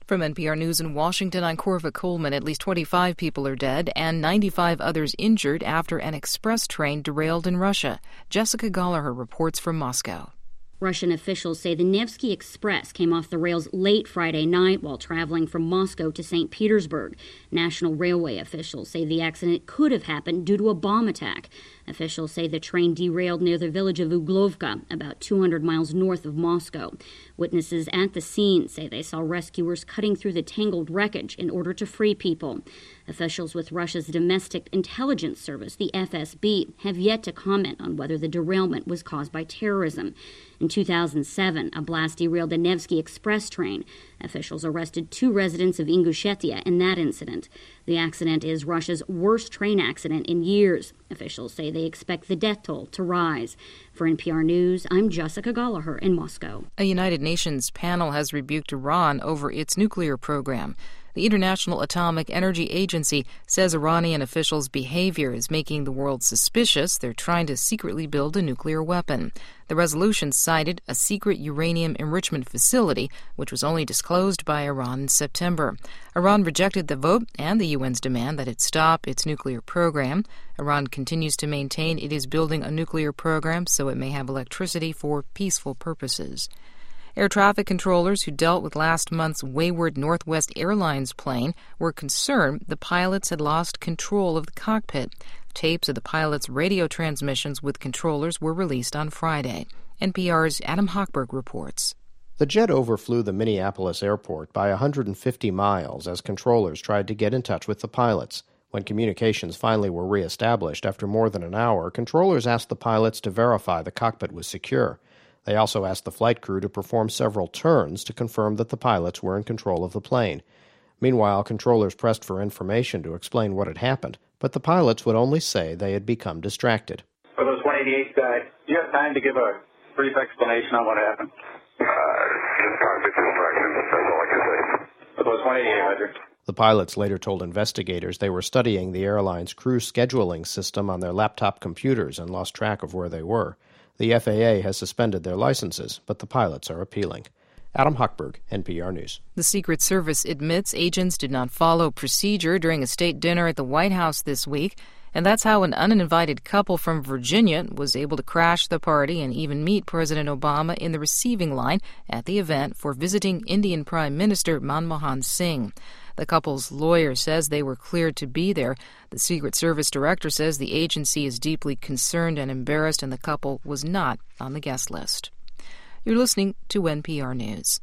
From NPR News in Washington, I'm Corva Coleman. At least 25 people are dead and 95 others injured after an express train derailed in Russia. Jessica Gallagher reports from Moscow. Russian officials say the Nevsky Express came off the rails late Friday night while traveling from Moscow to St. Petersburg. National Railway officials say the accident could have happened due to a bomb attack. Officials say the train derailed near the village of Uglovka, about 200 miles north of Moscow. Witnesses at the scene say they saw rescuers cutting through the tangled wreckage in order to free people. Officials with Russia's Domestic Intelligence Service, the FSB, have yet to comment on whether the derailment was caused by terrorism. In 2007, a blast derailed the Nevsky Express train. Officials arrested 2 residents of Ingushetia in that incident. The accident is Russia's worst train accident in years. Officials say they expect the death toll to rise. For NPR News, I'm Jessica Gallagher in Moscow. A United Nations panel has rebuked Iran over its nuclear program. The International Atomic Energy Agency says Iranian officials' behavior is making the world suspicious they're trying to secretly build a nuclear weapon. The resolution cited a secret uranium enrichment facility, which was only disclosed by Iran in September. Iran rejected the vote and the UN's demand that it stop its nuclear program. Iran continues to maintain it is building a nuclear program so it may have electricity for peaceful purposes. Air traffic controllers who dealt with last month's wayward Northwest Airlines plane were concerned the pilots had lost control of the cockpit. Tapes of the pilots' radio transmissions with controllers were released on Friday. NPR's Adam Hochberg reports. The jet overflew the Minneapolis airport by 150 miles as controllers tried to get in touch with the pilots. When communications finally were reestablished after more than an hour, controllers asked the pilots to verify the cockpit was secure. They also asked the flight crew to perform several turns to confirm that the pilots were in control of the plane. Meanwhile, controllers pressed for information to explain what had happened, but the pilots would only say they had become distracted. For those 188 guys, do you have time to give a brief explanation on what happened? Just cockpit distraction, that's all I can say. For those 188, Roger. The pilots later told investigators they were studying the airline's crew scheduling system on their laptop computers and lost track of where they were. The FAA has suspended their licenses, but the pilots are appealing. Adam Hochberg, NPR News. The Secret Service admits agents did not follow procedure during a state dinner at the White House this week, and that's how an uninvited couple from Virginia was able to crash the party and even meet President Obama in the receiving line at the event for visiting Indian Prime Minister Manmohan Singh. The couple's lawyer says they were cleared to be there. The Secret Service director says the agency is deeply concerned and embarrassed, and the couple was not on the guest list. You're listening to NPR News.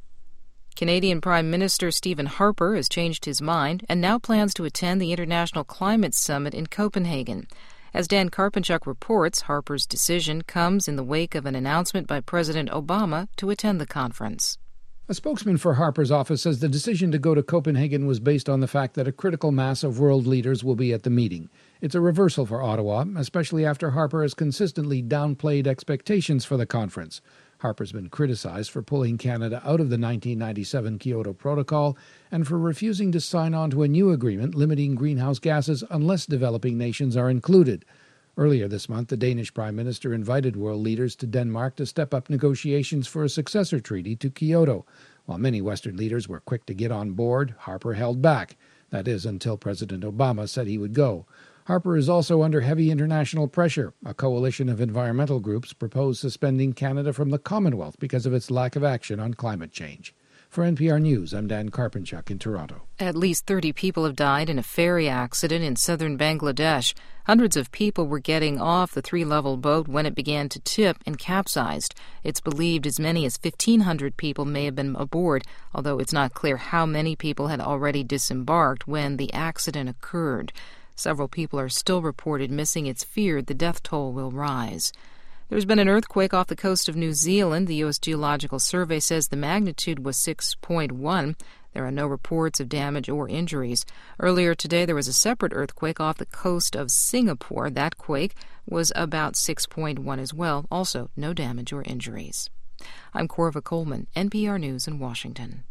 Canadian Prime Minister Stephen Harper has changed his mind and now plans to attend the International Climate Summit in Copenhagen. As Dan Karpenchuk reports, Harper's decision comes in the wake of an announcement by President Obama to attend the conference. A spokesman for Harper's office says the decision to go to Copenhagen was based on the fact that a critical mass of world leaders will be at the meeting. It's a reversal for Ottawa, especially after Harper has consistently downplayed expectations for the conference. Harper's been criticized for pulling Canada out of the 1997 Kyoto Protocol and for refusing to sign on to a new agreement limiting greenhouse gases unless developing nations are included. Earlier this month, the Danish Prime Minister invited world leaders to Denmark to step up negotiations for a successor treaty to Kyoto. While many Western leaders were quick to get on board, Harper held back. That is, until President Obama said he would go. Harper is also under heavy international pressure. A coalition of environmental groups proposed suspending Canada from the Commonwealth because of its lack of action on climate change. For NPR News, I'm Dan Karpenchuk in Toronto. At least 30 people have died in a ferry accident in southern Bangladesh. Hundreds of people were getting off the 3-level boat when it began to tip and capsized. It's believed as many as 1,500 people may have been aboard, although it's not clear how many people had already disembarked when the accident occurred. Several people are still reported missing. It's feared the death toll will rise. There's been an earthquake off the coast of New Zealand. The U.S. Geological Survey says the magnitude was 6.1. There are no reports of damage or injuries. Earlier today, there was a separate earthquake off the coast of Singapore. That quake was about 6.1 as well. Also, no damage or injuries. I'm Corva Coleman, NPR News in Washington.